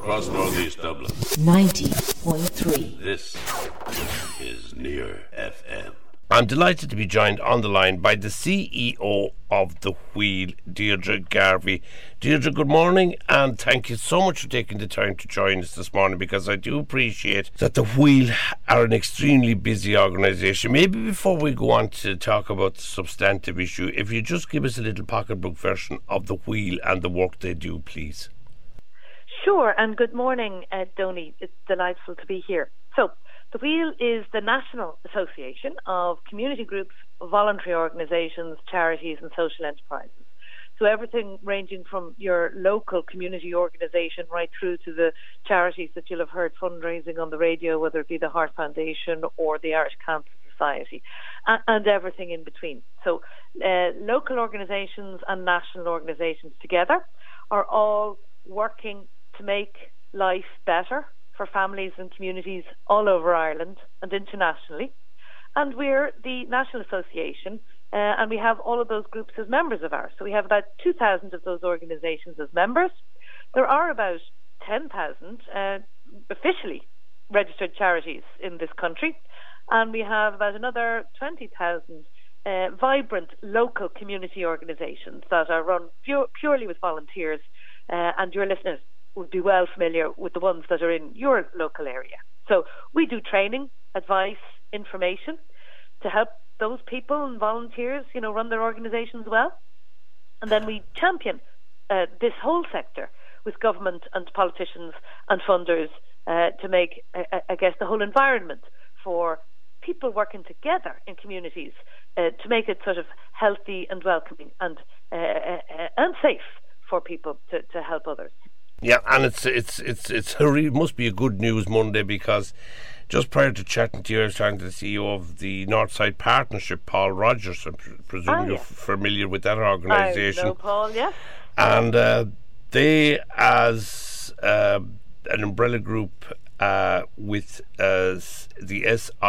across northeast Dublin. 90.3. This is Near FM. I'm delighted to be joined on the line by the CEO of The Wheel, Deirdre Garvey. Deirdre, good morning, and thank you so much for taking the time to join us this morning, because I do appreciate that The Wheel are an extremely busy organisation. Maybe before we go on to talk about the substantive issue, if you just give us a little pocketbook version of The Wheel and the work they do, please. Sure, and good morning, Donny. It's delightful to be here. So, The Wheel is the National Association of Community Groups, Voluntary Organisations, Charities and Social Enterprises. So everything ranging from your local community organisation right through to the charities that you'll have heard fundraising on the radio, whether it be the Heart Foundation or the Irish Cancer Society, and everything in between. So local organisations and national organisations together are all working to make life better for families and communities all over Ireland and internationally. And we're the National Association, and we have all of those groups as members of ours. So we have about 2,000 of those organisations as members. There are about 10,000 officially registered charities in this country, and we have about another 20,000 vibrant local community organisations that are run purely with volunteers, and your listeners would be well familiar with the ones that are in your local area. So we do training, advice, information to help those people and volunteers, run their organisations well. And then we champion this whole sector with government and politicians and funders to make, I guess, the whole environment for people working together in communities to make it sort of healthy and welcoming and safe for people to help others. Yeah, and it must be a good news Monday, because just prior to chatting to you, I was talking to the CEO of the Northside Partnership, Paul Rogers. I presume you're familiar with that organisation. I know Paul, yes. And they, as an umbrella group with the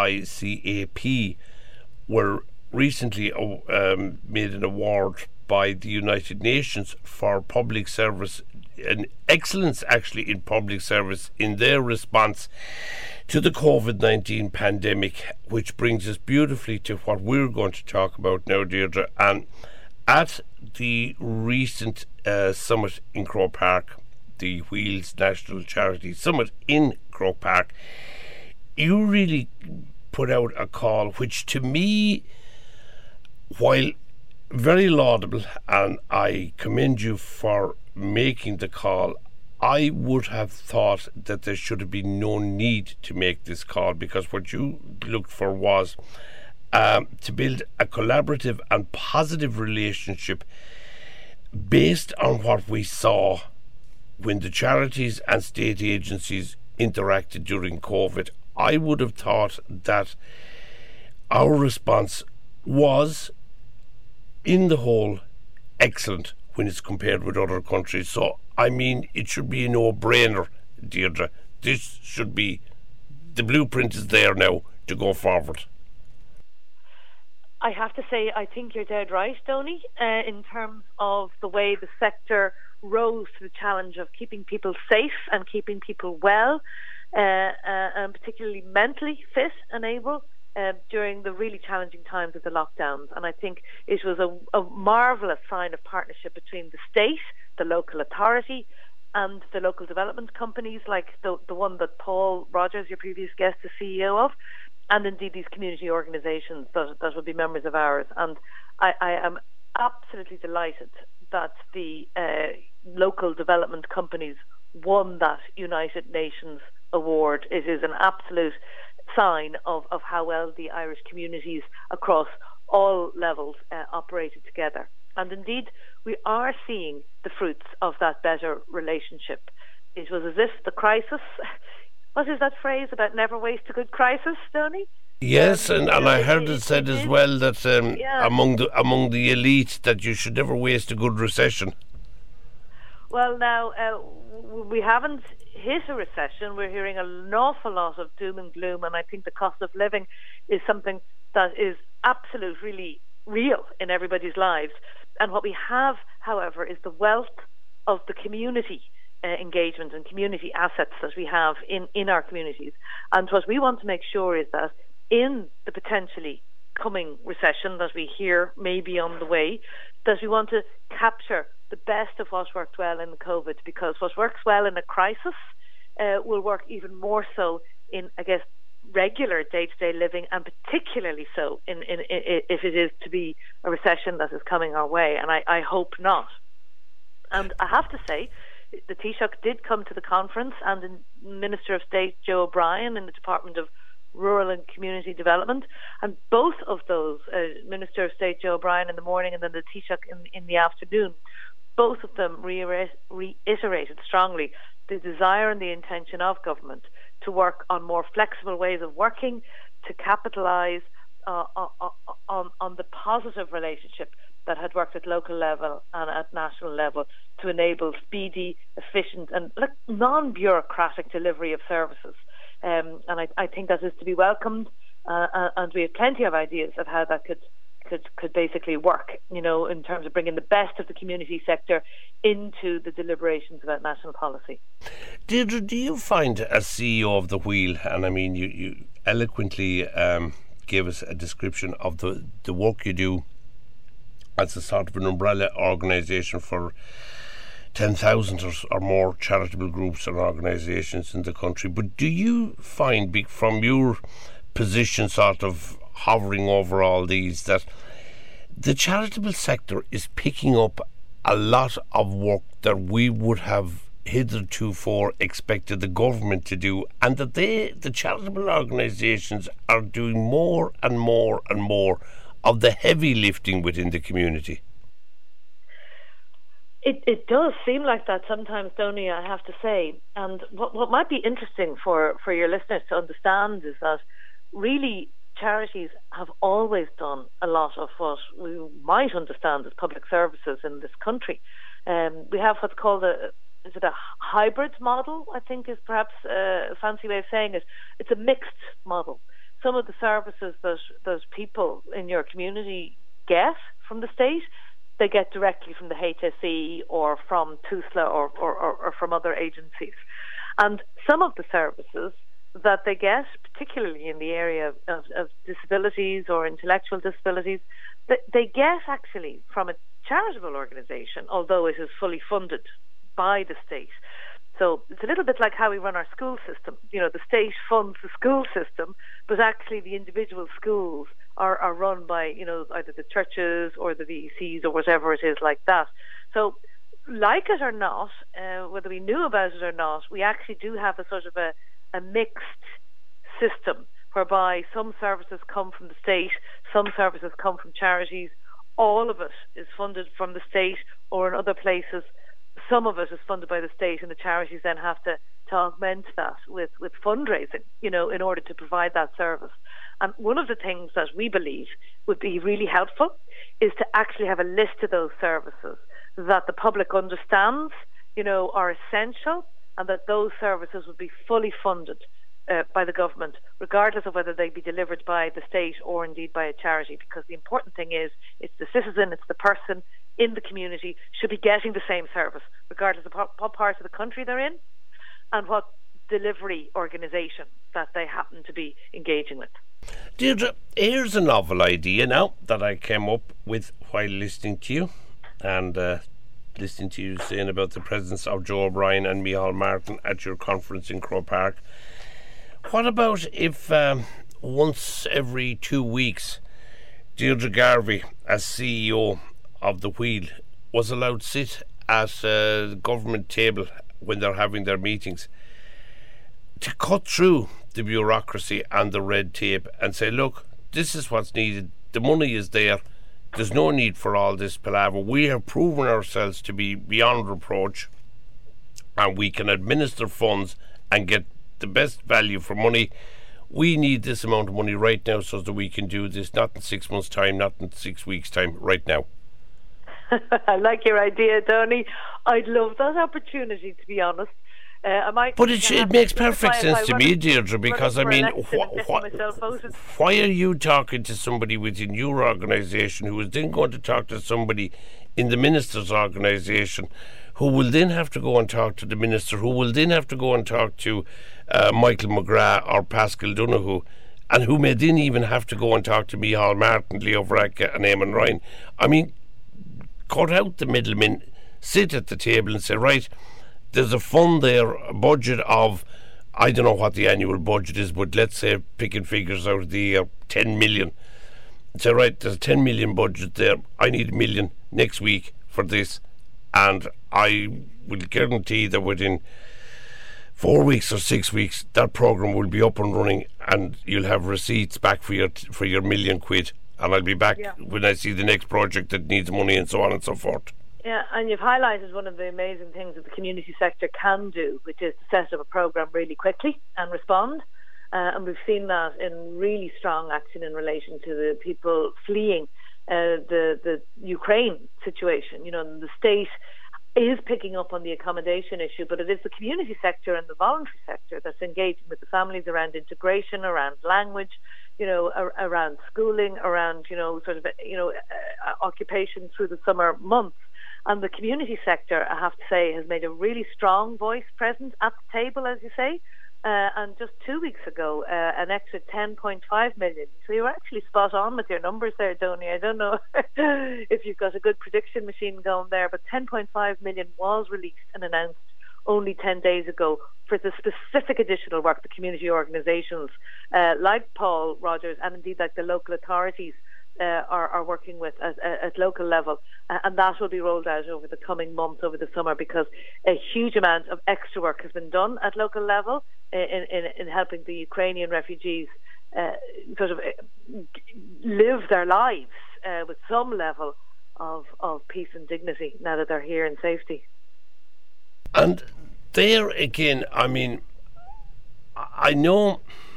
SICAP, were recently made an award by the United Nations for public service, an excellence actually in public service in their response to the COVID-19 pandemic, which brings us beautifully to what we're going to talk about now, Deirdre. And at the recent summit in Croke Park, the Wheels National Charity Summit in Croke Park, you really put out a call which, to me, while very laudable, and I commend you for making the call, I would have thought that there should have been no need to make this call, because what you looked for was to build a collaborative and positive relationship based on what we saw when the charities and state agencies interacted during COVID. I would have thought that our response was, in the whole, excellent when it's compared with other countries. So, I mean, it should be a no-brainer, Deirdre. This should be, the blueprint is there now to go forward. I have to say, I think you're dead right, Donny, in terms of the way the sector rose to the challenge of keeping people safe and keeping people well, and particularly mentally fit and able during the really challenging times of the lockdowns. And I think it was a marvellous sign of partnership between the state, the local authority, and the local development companies, like the one that Paul Rogers, your previous guest, is CEO of, and indeed these community organisations that would be members of ours. And I am absolutely delighted that the local development companies won that United Nations award. It is an absolute sign of how well the Irish communities across all levels operated together. And indeed, we are seeing the fruits of that better relationship. It was as if the crisis, what is that phrase about never waste a good crisis, Donny? Yes, and I heard it said as well that among the elite that you should never waste a good recession. Well, now, we haven't hit a recession. We're hearing an awful lot of doom and gloom, and I think the cost of living is something that is really real in everybody's lives. And what we have, however, is the wealth of the community engagement and community assets that we have in our communities. And what we want to make sure is that in the potentially coming recession that we hear may be on the way, that we want to capture the best of what worked well in COVID, because what works well in a crisis will work even more so in, I guess, regular day-to-day living, and particularly so if it is to be a recession that is coming our way, and I hope not. And I have to say, the Taoiseach did come to the conference, and the Minister of State Joe O'Brien in the Department of Rural and Community Development, and both of those, Minister of State Joe O'Brien in the morning and then the Taoiseach in the afternoon, both of them reiterated strongly the desire and the intention of government to work on more flexible ways of working, to capitalise on the positive relationship that had worked at local level and at national level to enable speedy, efficient and non-bureaucratic delivery of services. And I think that is to be welcomed, and we have plenty of ideas of how that could basically work, in terms of bringing the best of the community sector into the deliberations about national policy. Deirdre, do you find, as CEO of the Wheel, and I mean you eloquently gave us a description of the work you do as a sort of an umbrella organisation for 10,000 or more charitable groups and organisations in the country, but do you find, from your position sort of hovering over all these, that the charitable sector is picking up a lot of work that we would have hitherto expected the government to do, and that the charitable organisations are doing more and more and more of the heavy lifting within the community? It does seem like that sometimes, Donny, I have to say. And what might be interesting for your listeners to understand is that really charities have always done a lot of what we might understand as public services in this country. We have what's called a hybrid model, I think is perhaps a fancy way of saying it. It's a mixed model. Some of the services that those people in your community get from the state, they get directly from the HSE or from TUSLA or from other agencies. And some of the services that they get, particularly in the area of disabilities or intellectual disabilities, they get actually from a charitable organisation, although it is fully funded by the state. So it's a little bit like how we run our school system. The state funds the school system, but actually the individual schools are run by, either the churches or the VECs or whatever it is like that. So like it or not, whether we knew about it or not, we actually do have a sort of a mixed system whereby some services come from the state, some services come from charities. All of it is funded from the state, or in other places some of it is funded by the state, and the charities then have to augment that with fundraising, in order to provide that service. And one of the things that we believe would be really helpful is to actually have a list of those services that the public understands, are essential, and that those services would be fully funded by the government, regardless of whether they be delivered by the state or indeed by a charity. Because the important thing is, it's the citizen, it's the person in the community should be getting the same service, regardless of what part of the country they're in and what delivery organisation that they happen to be engaging with. Deirdre, here's a novel idea now that I came up with while listening to you, and listening to you saying about the presence of Joe O'Brien and Micheál Martin at your conference in Croke Park. What about if once every 2 weeks Deirdre Garvey, as CEO of the Wheel, was allowed to sit at the government table when they're having their meetings to cut through the bureaucracy and the red tape and say, look, this is what's needed, the money is there, there's no need for all this palaver, we have proven ourselves to be beyond reproach and we can administer funds and get the best value for money. We need this amount of money right now so that we can do this, not in 6 months' time, not in 6 weeks' time, right now. I like your idea, Tony. I'd love that opportunity, to be honest. But it makes perfect sense to me, Deirdre, because I mean, why are you talking to somebody within your organisation who is then going to talk to somebody in the minister's organisation who will then have to go and talk to the minister, who will then have to go and talk to Michael McGrath or Pascal Donoghue, and who may then even have to go and talk to Micheál Martin, Leo Varadkar and Eamon Ryan. I mean, cut out the middlemen, sit at the table and say, right, there's a fund there, a budget of, I don't know what the annual budget is, but let's say, picking figures out of the year, 10 million. Say, right, there's a 10 million budget there. I need $1 million next week for this. And I will guarantee that within 4 weeks or 6 weeks, that programme will be up and running, and you'll have receipts back for your £1 million. And I'll be back when I see the next project that needs money, and so on and so forth. Yeah, and you've highlighted one of the amazing things that the community sector can do, which is to set up a programme really quickly and respond. And we've seen that in really strong action in relation to the people fleeing the Ukraine situation. You know, the state is picking up on the accommodation issue, but it is the community sector and the voluntary sector that's engaging with the families around integration, around language, you know, around schooling, around, you know, sort of, you know, occupation through the summer months. And the community sector, I have to say, has made a really strong voice present at the table, as you say. And just 2 weeks ago, an extra 10.5 million. So you were actually spot on with your numbers there, Donny. I don't know if you've got a good prediction machine going there, but 10.5 million was released and announced only 10 days ago for the specific additional work the community organisations like Paul Rogers and indeed like the local authorities are working with at local level, and that will be rolled out over the coming months, over the summer, because a huge amount of extra work has been done at local level in helping the Ukrainian refugees sort of live their lives with some level of peace and dignity now that they're here in safety. And there again, I mean, I know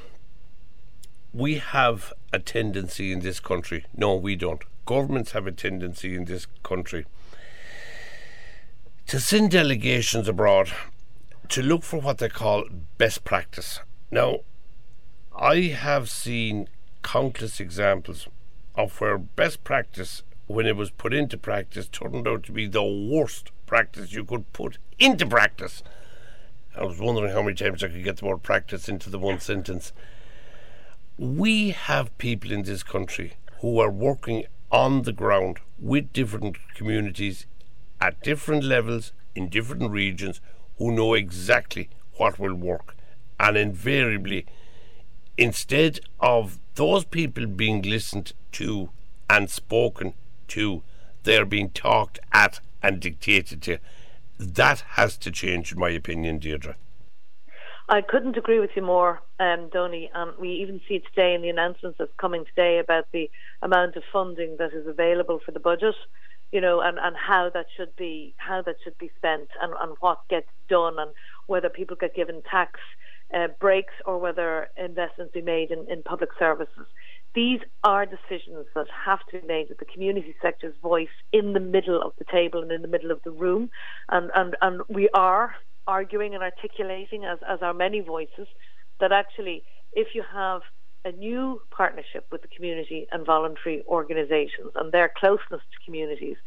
we have a tendency in this country. No, we don't. Governments have a tendency in this country to send delegations abroad to look for what they call best practice. Now, I have seen countless examples of where best practice, when it was put into practice, turned out to be the worst practice you could put into practice. I was wondering how many times I could get the word practice into the one sentence. We have people in this country who are working on the ground with different communities at different levels in different regions who know exactly what will work. And invariably, instead of those people being listened to and spoken to, they're being talked at and dictated to. That has to change, in my opinion, Deirdre. I couldn't agree with you more, Donny. We even see today in the announcements that's coming today about the amount of funding that is available for the budget, you know, and how that should be spent, and what gets done, and whether people get given tax breaks or whether investments be made in public services. These are decisions that have to be made with the community sector's voice in the middle of the table and in the middle of the room, and we are arguing and articulating, as are many voices, that actually if you have a new partnership with the community and voluntary organisations and their closeness to communities,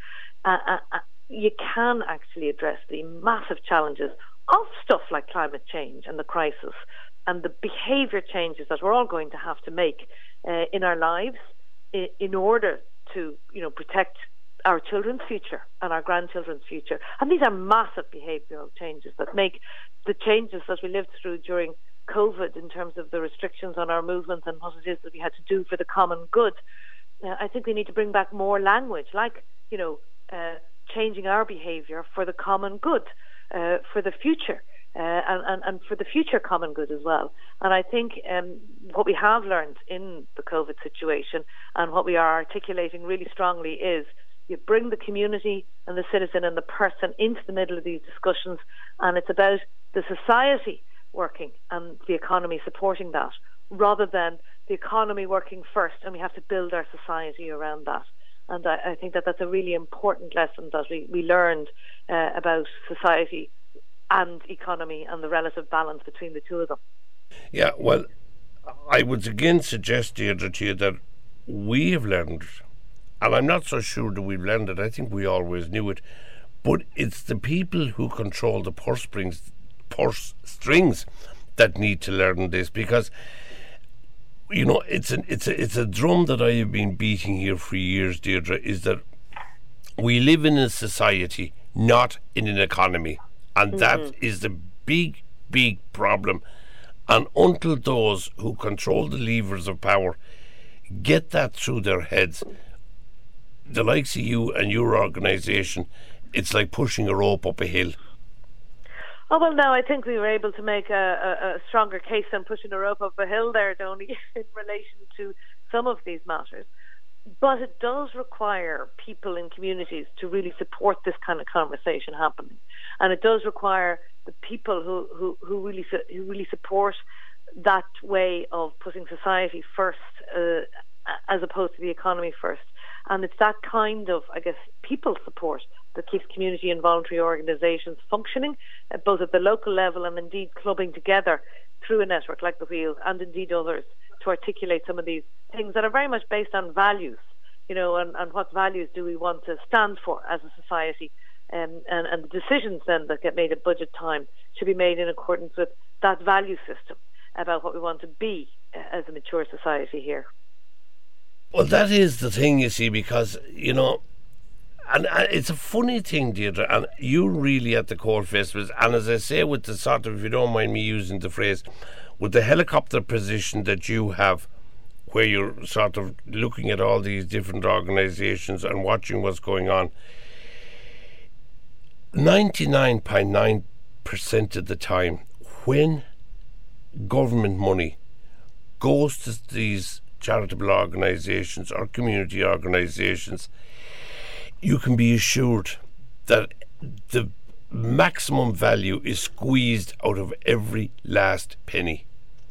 you can actually address the massive challenges of stuff like climate change and the crisis and the behaviour changes that we're all going to have to make in our lives in order to, you know, protect our children's future and our grandchildren's future. And these are massive behavioural changes that make the changes that we lived through during COVID in terms of the restrictions on our movements and what it is that we had to do for the common good. I think we need to bring back more language, like, you know, changing our behaviour for the common good, for the future, and for the future common good as well. And I think what we have learned in the COVID situation, and what we are articulating really strongly, is you bring the community and the citizen and the person into the middle of these discussions, and it's about the society working and the economy supporting that, rather than the economy working first and we have to build our society around that. And I think that that's a really important lesson that we learned about society and economy and the relative balance between the two of them. Yeah, well, I would again suggest, Deirdre, to you that we have learned, and I'm not so sure that we've learned it, I think we always knew it, But it's the people who control the purse strings that need to learn this, because it's a drum that I have been beating here for years, Deirdre, is that we live in a society, not in an economy, and that is the big problem. And until those who control the levers of power get that through their heads, the likes of you and your organisation, it's like pushing a rope up a hill. Oh, well, now I think we were able to make a stronger case than pushing a rope up a hill there, Donny, in relation to some of these matters. But it does require people in communities to really support this kind of conversation happening. And it does require the people who really support that way of putting society first as opposed to the economy first. And it's that kind of, I guess, people support that keeps community and voluntary organisations functioning, both at the local level and indeed clubbing together through a network like the Wheel and indeed others to articulate some of these things that are very much based on values, and what values do we want to stand for as a society, and the decisions then that get made at budget time should be made in accordance with that value system about what we want to be as a mature society here. Well, that is the thing, you see, because, and it's a funny thing, Deirdre, and you're really at the core festivals, and as I say, with the sort of, if you don't mind me using the phrase, with the helicopter position that you have, where you're sort of looking at all these different organisations and watching what's going on, 99.9% of the time, when government money goes to these charitable organisations or community organisations, you can be assured that the maximum value is squeezed out of every last penny.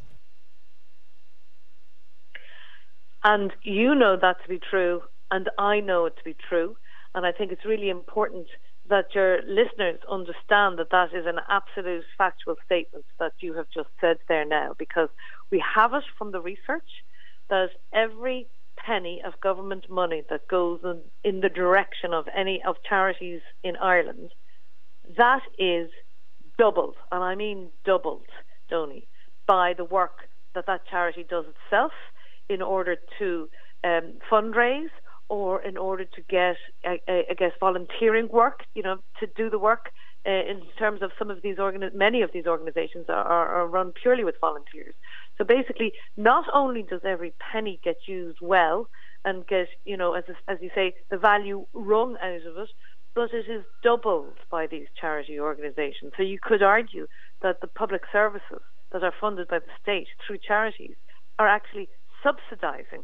And you know that to be true, and I know it to be true, and I think it's really important that your listeners understand that that is an absolute factual statement that you have just said there now, because we have it from the research that every penny of government money that goes in the direction of any of charities in Ireland, that is doubled, and I mean doubled, Donny, by the work that charity does itself in order to fundraise, or in order to get, I guess, volunteering work, to do the work. In terms of some of these many of these organisations are run purely with volunteers. So basically, not only does every penny get used well and get, as you say, the value wrung out of it, but it is doubled by these charity organisations. So you could argue that the public services that are funded by the state through charities are actually subsidising,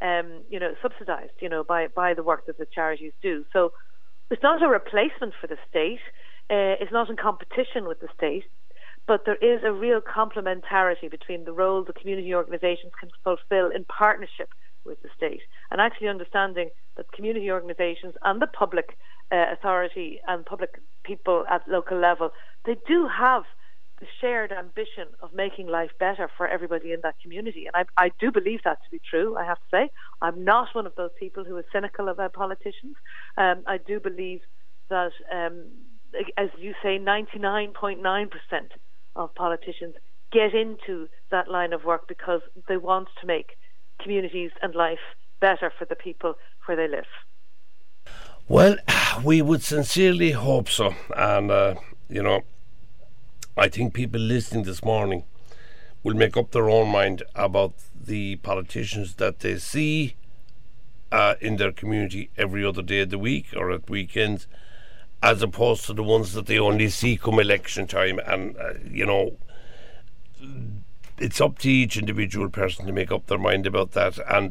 by the work that the charities do. So it's not a replacement for the state. It's not in competition with the state, but there is a real complementarity between the role the community organisations can fulfil in partnership with the state, and actually understanding that community organisations and the public authority and public people at local level, they do have the shared ambition of making life better for everybody in that community. And I do believe that to be true, I have to say. I'm not one of those people who is cynical about politicians. I do believe that, as you say, 99.9% of politicians get into that line of work because they want to make communities and life better for the people where they live. Well, we would sincerely hope so. And, I think people listening this morning will make up their own mind about the politicians that they see in their community every other day of the week or at weekends, as opposed to the ones that they only see come election time. And, it's up to each individual person to make up their mind about that. And,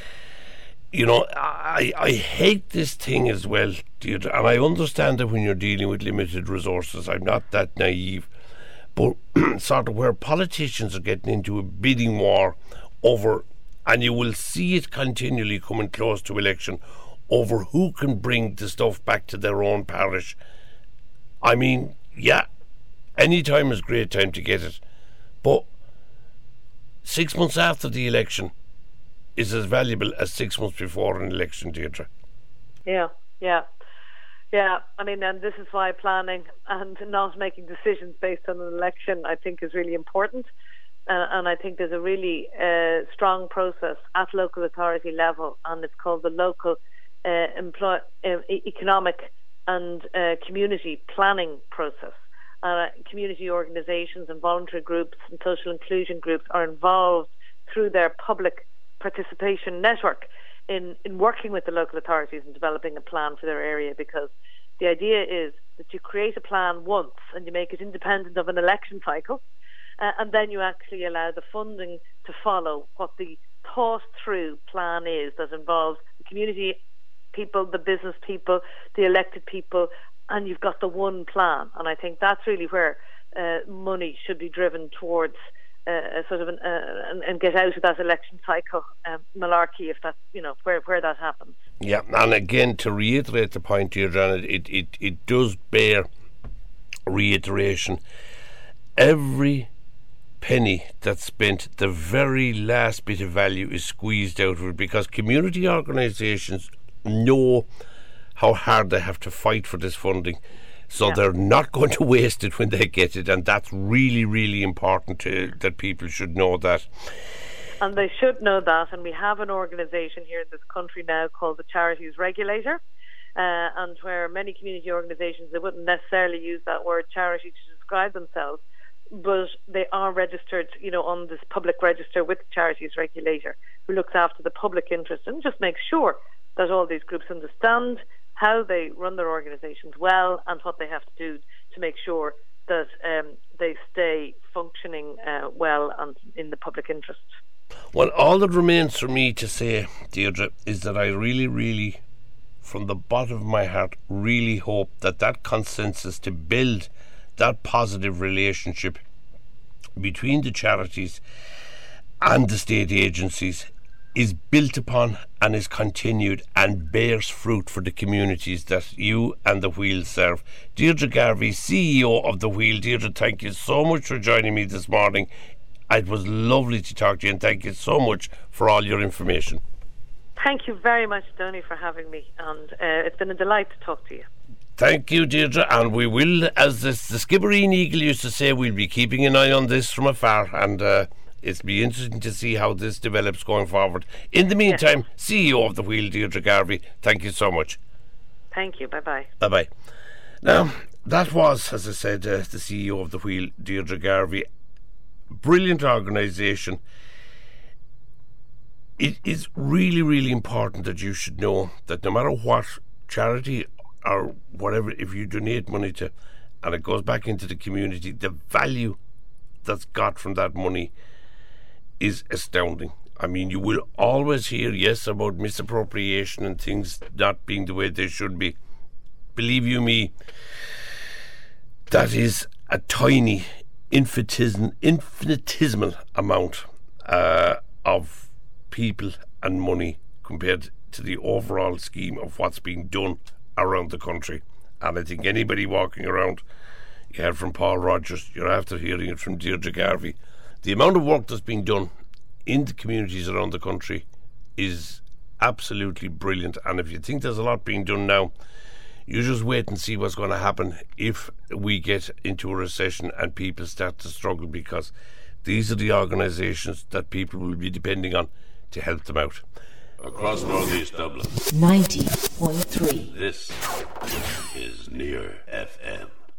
I hate this thing as well, Deirdre, and I understand that when you're dealing with limited resources. I'm not that naive. But sort of where politicians are getting into a bidding war over, and you will see it continually coming close to election, over who can bring the stuff back to their own parish. I mean, yeah, any time is a great time to get it, but 6 months after the election is as valuable as 6 months before an election, Deirdre. Yeah, Yeah, I mean, and this is why planning and not making decisions based on an election, I think, is really important. And I think there's a really strong process at local authority level, and it's called the local economic and community planning process. Community organisations and voluntary groups and social inclusion groups are involved through their public participation network in working with the local authorities and developing a plan for their area, because the idea is that you create a plan once and you make it independent of an election cycle, and then you actually allow the funding to follow what the thought through plan is that involves the community people, the business people, the elected people, and you've got the one plan. And I think that's really where money should be driven towards sort of and get out of that election cycle malarkey, if that's, you know, where that happens. Yeah, and again, to reiterate the point here, Janet, it does bear reiteration. Every penny that's spent, the very last bit of value is squeezed out of it, because community organisations know how hard they have to fight for this funding, so they're not going to waste it when they get it, and that's really, really important that people should know that. And they should know that, and we have an organisation here in this country now called the Charities Regulator, and where many community organisations, they wouldn't necessarily use that word charity to describe themselves, but they are registered, you know, on this public register with the Charities Regulator, who looks after the public interest and just makes sure that all these groups understand how they run their organisations well and what they have to do to make sure that they stay functioning well and in the public interest. Well, all that remains for me to say, Deirdre, is that I really, really, from the bottom of my heart, really hope that consensus to build that positive relationship between the charities and the state agencies is built upon and is continued and bears fruit for the communities that you and the Wheel serve. Deirdre Garvey, CEO of the Wheel. Deirdre, thank you so much for joining me this morning. It was lovely to talk to you, and thank you so much for all your information. Thank you very much, Donny, for having me, and it's been a delight to talk to you. Thank you, Deirdre, and we will, as the Skibbereen Eagle used to say, we'll be keeping an eye on this from afar, and it'll be interesting to see how this develops going forward. In the meantime, CEO of the Wheel, Deirdre Garvey, thank you so much. Thank you. Bye-bye. Bye-bye. Now, that was, as I said, the CEO of the Wheel, Deirdre Garvey. Brilliant organisation. It is really, really important that you should know that no matter what charity or whatever, if you donate money to, and it goes back into the community, the value that's got from that money is astounding. I mean, you will always hear, yes, about misappropriation and things not being the way they should be. Believe you me, that is a tiny, infinitesimal amount of people and money compared to the overall scheme of what's being done around the country. And I think anybody walking around, you heard from Paul Rogers, you're after hearing it from Deirdre Garvey. The amount of work that's being done in the communities around the country is absolutely brilliant. And if you think there's a lot being done now, you just wait and see what's going to happen if we get into a recession and people start to struggle, because these are the organisations that people will be depending on to help them out. Across Northeast Dublin, 90.3. this is Near FM.